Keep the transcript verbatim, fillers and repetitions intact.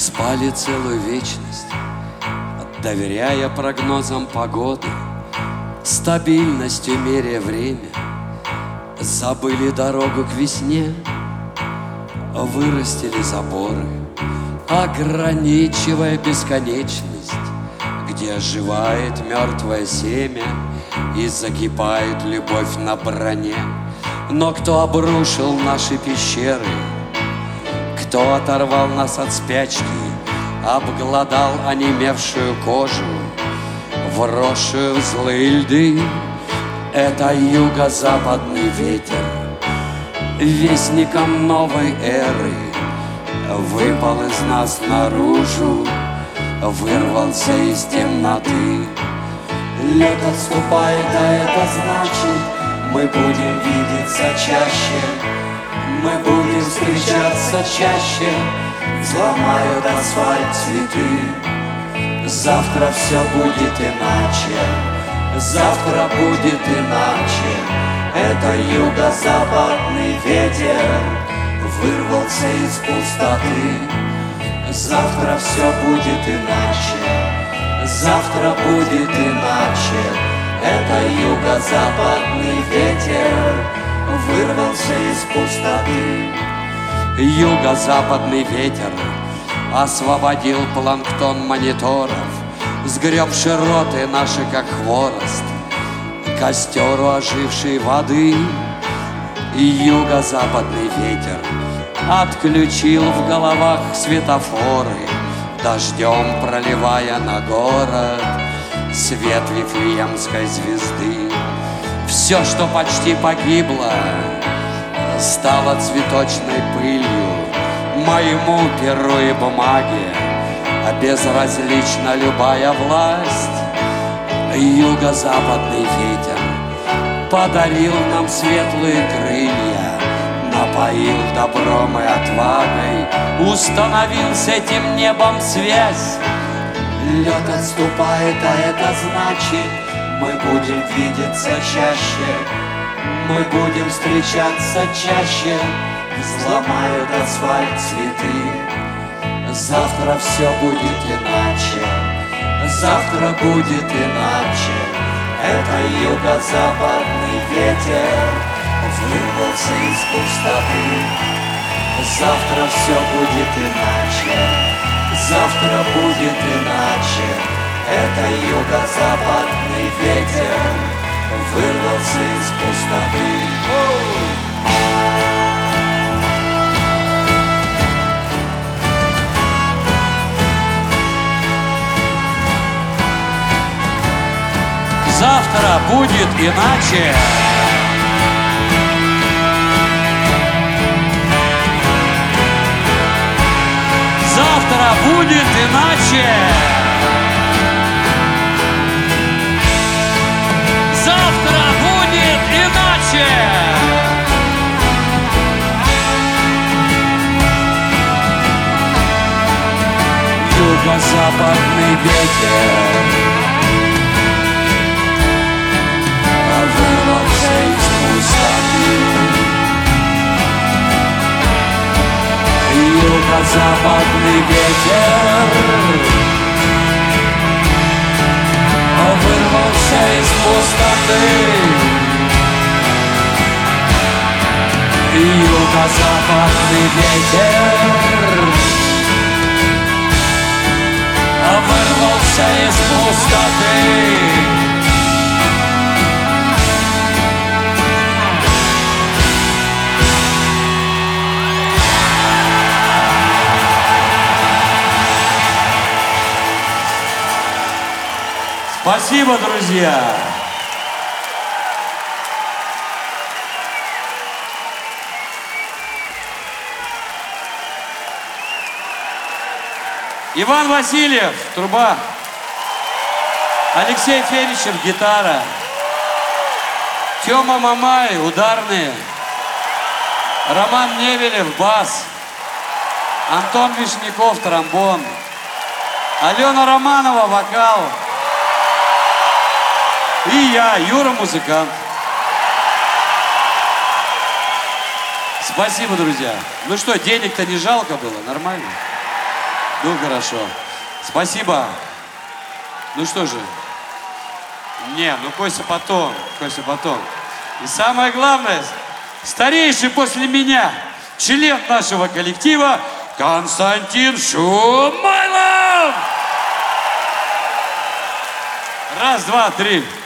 спали целую вечность, доверяя прогнозам погоды, стабильностью меряя время. Забыли дорогу к весне, вырастили заборы, ограничивая бесконечность, где оживает мертвое семя и закипает любовь на броне. Но кто обрушил наши пещеры, кто оторвал нас от спячки, обглодал онемевшую кожу, вросшую в злые льды? Это юго-западный ветер, вестником новой эры, выпал из нас наружу, вырвался из темноты. Лед отступает, а это значит, мы будем видеться чаще, мы будем встречаться чаще. Взломают асфальт цветы, завтра все будет иначе, завтра будет иначе. Это юго-западный ветер вырвался из пустоты. Завтра все будет иначе, завтра будет иначе. Это юго-западный ветер вырвался из пустоты. Юго-западный ветер освободил планктон мониторов, сгреб широты наши, как хворост, костеру ожившей воды. Юго-западный ветер отключил в головах светофоры, дождем проливая на город свет Вифлеемской звезды. Все, что почти погибло, стало цветочной пылью. Моему перу и бумаге безразлична любая власть. Юго-западный ветер подарил нам светлые крылья, напоил добром и отвагой, установил с этим небом связь. Лед отступает, а это значит, мы будем видеться чаще, мы будем встречаться чаще. Взломают асфальт цветы, завтра все будет иначе, завтра будет иначе. Это юго-западный ветер вырвался из пустоты. Завтра все будет иначе, завтра будет иначе. Это юго-западный ветер вырвался из пустоты. Завтра будет иначе. Завтра будет иначе. Завтра будет иначе. Юго-западный ветер вырвался из пустоты. Юго-западный ветер вырвался из пустоты. Юго-западный ветер вырвался из пустоты. Спасибо, друзья! Иван Васильев, труба. Алексей Феричев, гитара. Тёма Мамай, ударные. Роман Невелев, бас. Антон Вишняков, тромбон. Алена Романова, вокал. И я, Юра, музыкант. Спасибо, друзья. Ну что, денег-то не жалко было? Нормально? Ну, хорошо. Спасибо. Ну что же. Не, ну Костя потом. Костя потом. И самое главное, старейший после меня член нашего коллектива Константин Шумайлов! Раз, два, три.